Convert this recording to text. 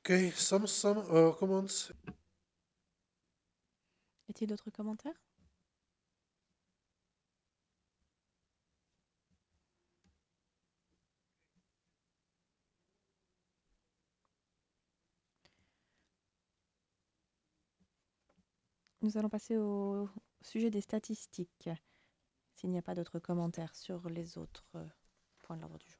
Okay, some comments. Y a-t-il d'autres commentaires? Nous allons passer au sujet des statistiques, s'il n'y a pas d'autres commentaires sur les autres points de l'ordre du jour.